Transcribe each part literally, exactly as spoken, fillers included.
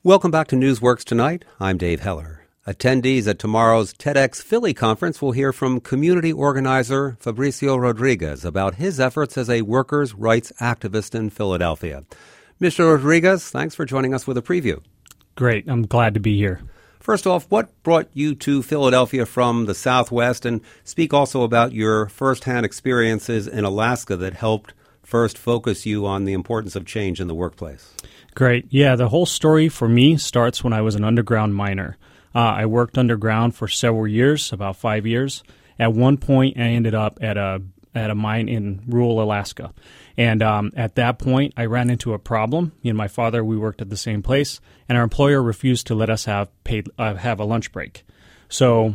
Welcome back to Newsworks Tonight. I'm Dave Heller. Attendees at tomorrow's TEDx Philly conference will hear from community organizer Fabricio Rodriguez about his efforts as a workers' rights activist in Philadelphia. Mister Rodriguez, thanks for joining us with a preview. Great. I'm glad to be here. First off, what brought you to Philadelphia from the Southwest? And speak also about your firsthand experiences in Alaska that helped first focus you on the importance of change in the workplace. Great. Yeah, the whole story for me starts when I was an underground miner. Uh, I worked underground for several years, about five years. At one point, I ended up at a at a mine in rural Alaska. And um, at that point, I ran into a problem. Me and my father, we worked at the same place, and our employer refused to let us have paid uh, have a lunch break. So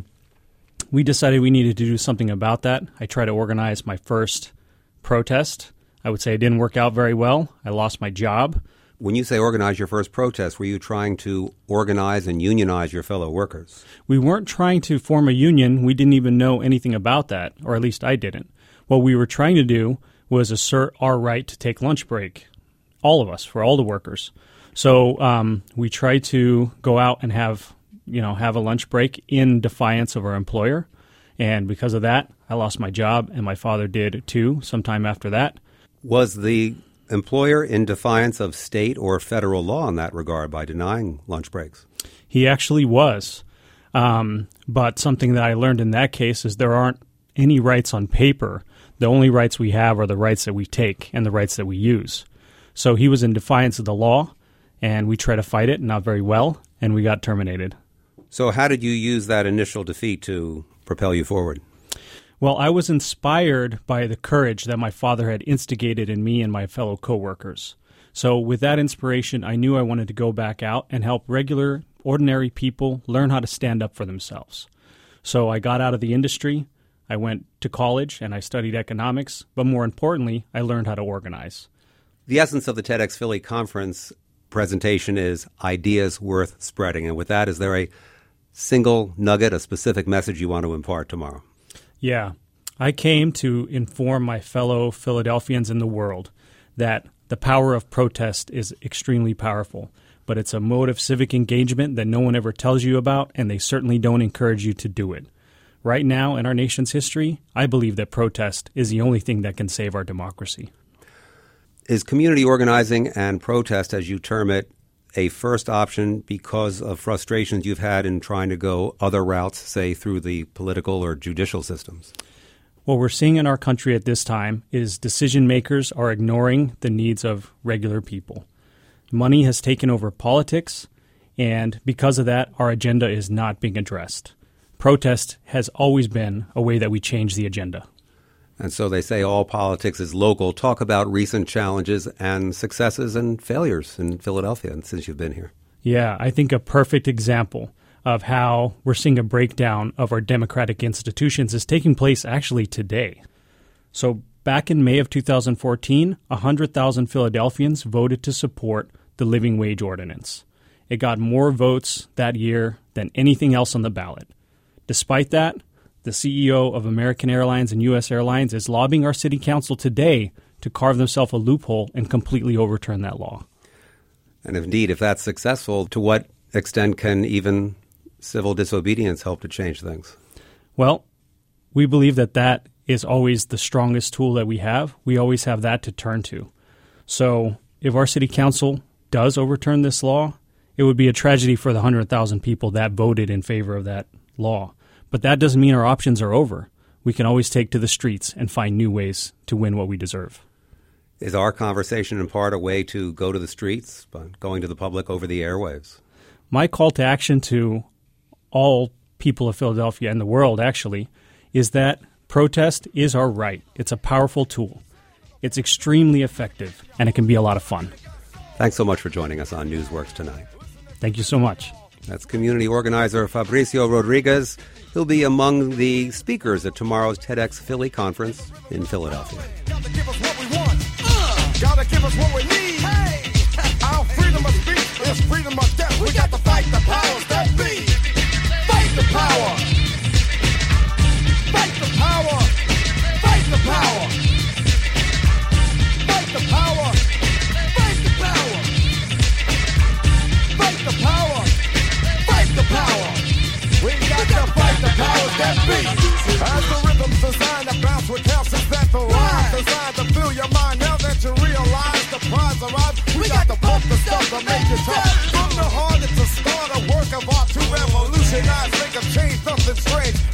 we decided we needed to do something about that. I tried to organize my first protest. I would say it didn't work out very well. I lost my job. When you say organize your first protest, were you trying to organize and unionize your fellow workers? We weren't trying to form a union. We didn't even know anything about that, or at least I didn't. What we were trying to do was assert our right to take lunch break, all of us, for all the workers. So um, we tried to go out and have, you know, have a lunch break in defiance of our employer. And because of that, I lost my job, and my father did too sometime after that. Was the employer in defiance of state or federal law in that regard by denying lunch breaks? He actually was. Um, but something that I learned in that case is there aren't any rights on paper. The only rights we have are the rights that we take and the rights that we use. So he was in defiance of the law, and we tried to fight it, not very well, and we got terminated. So how did you use that initial defeat to propel you forward? Well, I was inspired by the courage that my father had instigated in me and my fellow coworkers. So with that inspiration, I knew I wanted to go back out and help regular, ordinary people learn how to stand up for themselves. So I got out of the industry, I went to college, and I studied economics, but more importantly, I learned how to organize. The essence of the TEDx Philly conference presentation is ideas worth spreading. And with that, is there a single nugget, a specific message you want to impart tomorrow? Yeah, I came to inform my fellow Philadelphians in the world that the power of protest is extremely powerful, but it's a mode of civic engagement that no one ever tells you about, and they certainly don't encourage you to do it. Right now in our nation's history, I believe that protest is the only thing that can save our democracy. Is community organizing and protest, as you term it, a first option because of frustrations you've had in trying to go other routes, say through the political or judicial systems? What we're seeing in our country at this time is decision makers are ignoring the needs of regular people. Money has taken over politics, and because of that, our agenda is not being addressed. Protest has always been a way that we change the agenda. And so they say all politics is local. Talk about recent challenges and successes and failures in Philadelphia since you've been here. Yeah, I think a perfect example of how we're seeing a breakdown of our democratic institutions is taking place actually today. So back in May of two thousand fourteen, one hundred thousand Philadelphians voted to support the living wage ordinance. It got more votes that year than anything else on the ballot. Despite that, the C E O of American Airlines and U S Airlines is lobbying our city council today to carve themselves a loophole and completely overturn that law. And indeed, if that's successful, to what extent can even civil disobedience help to change things? Well, we believe that that is always the strongest tool that we have. We always have that to turn to. So if our city council does overturn this law, it would be a tragedy for the one hundred thousand people that voted in favor of that law. But that doesn't mean our options are over. We can always take to the streets and find new ways to win what we deserve. Is our conversation in part a way to go to the streets, by going to the public over the airwaves? My call to action to all people of Philadelphia and the world, actually, is that protest is our right. It's a powerful tool. It's extremely effective, and it can be a lot of fun. Thanks so much for joining us on Newsworks tonight. Thank you so much. That's community organizer Fabricio Rodriguez. He'll be among the speakers at tomorrow's TEDx Philly conference in Philadelphia. Gotta give us what we want. Uh, gotta give us what we need. Hey. Our freedom of speech is freedom of death. We got to fight the powers that be. Fight the power. Fight the power. Fight the power. Fight the power. Fight the power. Fight the power. As the rhythm's designed to bounce with calcium that the rhymes designed to fill your mind. Now that you realize the prize arrives, we got to pump the stuff to make it tough. From the heart, it's a start, a work of art to revolutionize, make a change, something strange.